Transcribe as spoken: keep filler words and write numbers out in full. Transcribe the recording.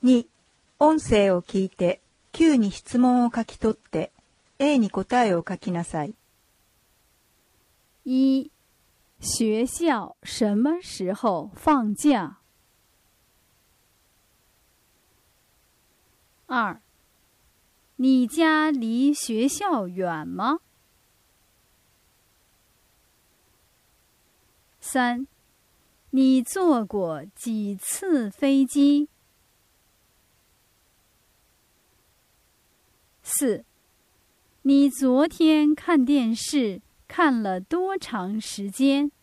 に、音声を聞いて Q に質問を書き取って A に答えを書きなさい。 一、学校什么时候放假？二、你家离学校远吗？三、你坐过几次飞机？四、你昨天看电视看了多长时间？